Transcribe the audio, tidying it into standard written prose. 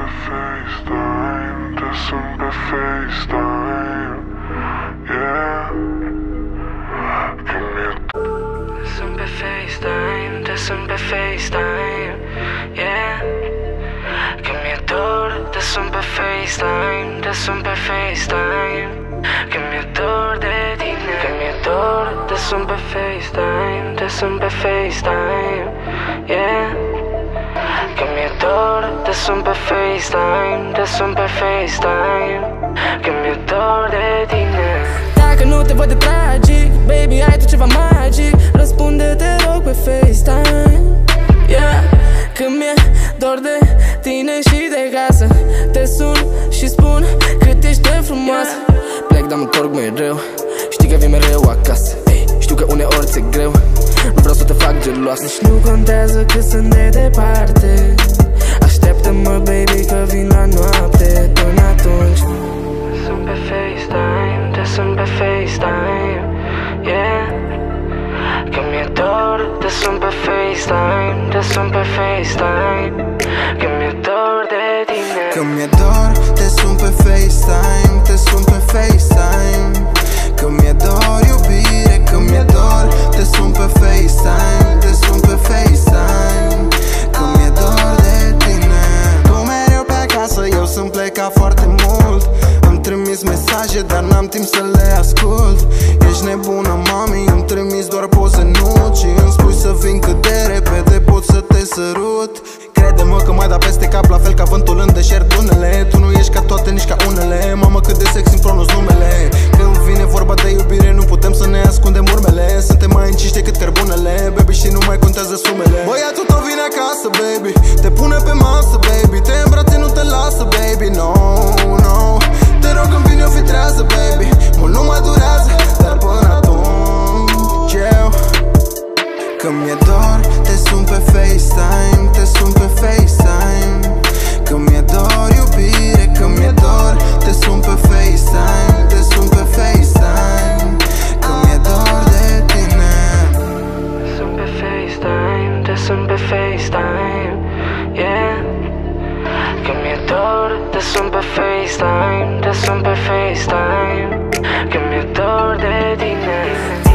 FaceTime, te sun pe FaceTime, yeah. Că mi-e te sun pe FaceTime, te sun pe FaceTime, yeah. Că mi-e dor, te sun pe FaceTime, te sun pe FaceTime. Că mi-e dor de tine, că mi-e dor, te sun pe FaceTime, te sun pe FaceTime, yeah. Că mi-e dor, te sun pe FaceTime, te sun pe FaceTime. Că mi-e dor de tine. Dacă nu te văd de tragic, baby, ai tu ceva magic. Răspunde, te rog, pe FaceTime, yeah. Că mi-e dor de tine și de casă. Te sun și spun cât ești de frumoasă. Plec, dar mă întorc mereu. Știi că vii mereu acasă. Știu că uneori ți-e greu. Nu vreau să te fac geloasă. Nici nu contează cât sunt de departe. Așteaptă-mă, baby, că vin la noapte. Până atunci te sun pe FaceTime, te sun pe FaceTime, yeah. Că mi-e dor, te sun pe FaceTime, te sun pe FaceTime. Că mi-e dor de tine. Că mi-e dor, te sun pe FaceTime, te sun pe FaceTime. Că mi-e dor, iubire, că mi-e dor, te sun pe FaceTime, te sun pe FaceTime. Că mi-e dor de tine. Tu mereu pe acasă, eu sunt plecat foarte mult. Îmi trimis mesaje, dar n-am timp să le ascult. Ești nebună, mami, îmi trimis doar poze nude și îmi spui să vin cât de repede pot să te sărut. Crede-mă că mai da peste cap, la fel ca vântul în deșert dunele. Tu nu ești ca toate, nici ca unele. Mamă, cât de sexy îmi pronunț numele. Când vine vorba de iubire, nu putem să ne ascundem urmele. Suntem mai înciși decât cărbunele, baby, și nu mai contează sumele. Băiatul tău vine acasă, baby, te pune pe masă, baby, te îmbrațe, nu te lasă, baby, no, no. Te rog, îmi vine o fi trează, baby, mult nu mai durează, dar până atunci eu că mi-e dor, te sun pe FaceTime, te sun pe FaceTime. Că mi-e dor, iubire, că mi-e dor, te sun pe FaceTime, te sun pe FaceTime. Că mi-e dor de tine. Te sun pe FaceTime, te sun pe FaceTime, yeah. Că mi-e dor, te sun pe FaceTime, te sun pe FaceTime. Că mi-e dor de tine.